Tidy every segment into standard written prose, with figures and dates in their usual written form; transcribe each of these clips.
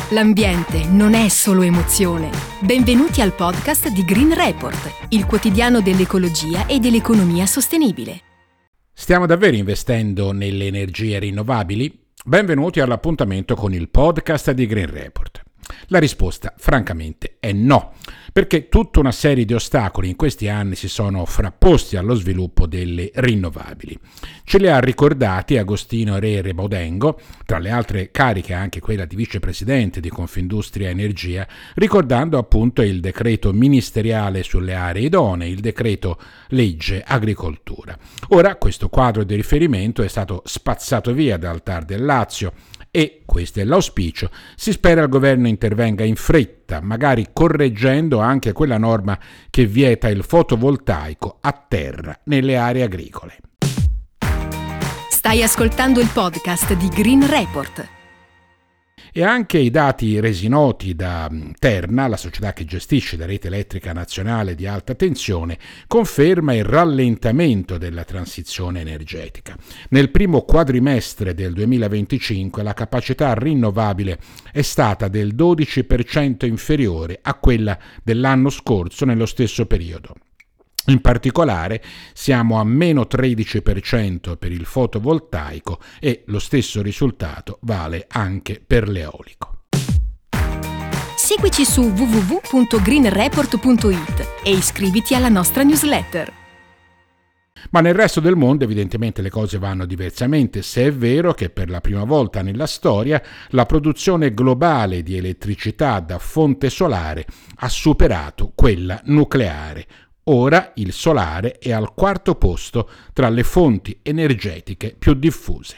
L'ambiente non è solo emozione. Benvenuti al podcast di Green Report, il quotidiano dell'ecologia e dell'economia sostenibile. Stiamo davvero investendo nelle energie rinnovabili? Benvenuti all'appuntamento con il podcast di Green Report. La risposta, francamente, è no, perché tutta una serie di ostacoli in questi anni si sono frapposti allo sviluppo delle rinnovabili. Ce li ha ricordati Agostino Re Rebodengo, tra le altre cariche anche quella di vicepresidente di Confindustria Energia, ricordando appunto il decreto ministeriale sulle aree idonee, il decreto legge agricoltura. Ora questo quadro di riferimento è stato spazzato via dal TAR del Lazio, e, questo è l'auspicio, si spera il governo intervenga in fretta, magari correggendo anche quella norma che vieta il fotovoltaico a terra nelle aree agricole. Stai ascoltando il podcast di Green Report. E anche i dati resi noti da Terna, la società che gestisce la rete elettrica nazionale di alta tensione, conferma il rallentamento della transizione energetica. Nel primo quadrimestre del 2025 la capacità rinnovabile è stata del 12% inferiore a quella dell'anno scorso nello stesso periodo. In particolare siamo a meno 13% per il fotovoltaico e lo stesso risultato vale anche per l'eolico. Seguici su www.greenreport.it e iscriviti alla nostra newsletter. Ma nel resto del mondo evidentemente le cose vanno diversamente, se è vero che per la prima volta nella storia la produzione globale di elettricità da fonte solare ha superato quella nucleare. Ora il solare è al quarto posto tra le fonti energetiche più diffuse.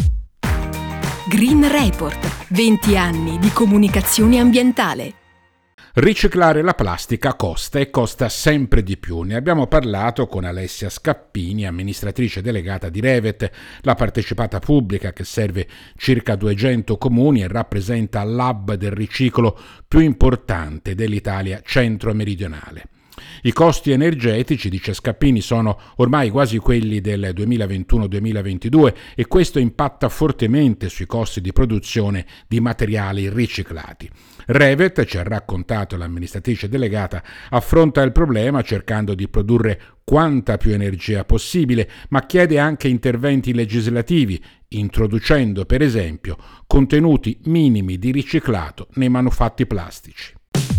Green Report, 20 anni di comunicazione ambientale. Riciclare la plastica costa e costa sempre di più. Ne abbiamo parlato con Alessia Scappini, amministratrice delegata di Revet, la partecipata pubblica che serve circa 200 comuni e rappresenta l'hub del riciclo più importante dell'Italia centro-meridionale. I costi energetici, dice Scappini, sono ormai quasi quelli del 2021-2022 e questo impatta fortemente sui costi di produzione di materiali riciclati. Revet, ci ha raccontato l'amministratrice delegata, affronta il problema cercando di produrre quanta più energia possibile, ma chiede anche interventi legislativi, introducendo per esempio contenuti minimi di riciclato nei manufatti plastici.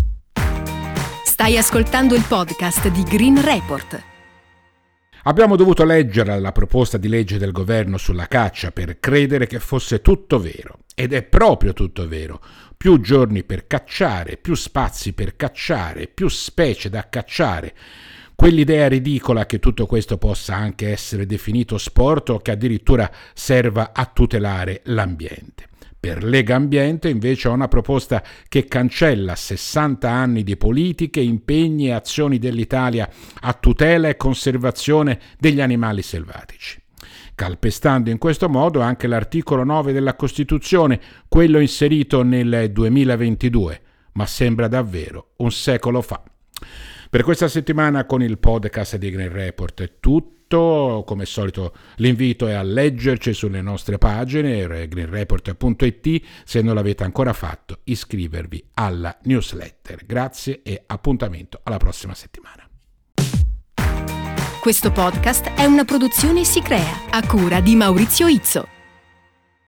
Stai ascoltando il podcast di Green Report. Abbiamo dovuto leggere la proposta di legge del governo sulla caccia per credere che fosse tutto vero. Ed è proprio tutto vero. Più giorni per cacciare, più spazi per cacciare, più specie da cacciare. Quell'idea ridicola che tutto questo possa anche essere definito sport o che addirittura serva a tutelare l'ambiente. Per Lega Ambiente invece ho una proposta che cancella 60 anni di politiche, impegni e azioni dell'Italia a tutela e conservazione degli animali selvatici, calpestando in questo modo anche l'articolo 9 della Costituzione, quello inserito nel 2022, ma sembra davvero un secolo fa. Per questa settimana con il podcast di Green Report è tutto. Come al solito l'invito è a leggerci sulle nostre pagine greenreport.it, se non l'avete ancora fatto iscrivervi alla newsletter. Grazie e appuntamento alla prossima settimana. Questo podcast è una produzione Si Crea a cura di Maurizio Izzo.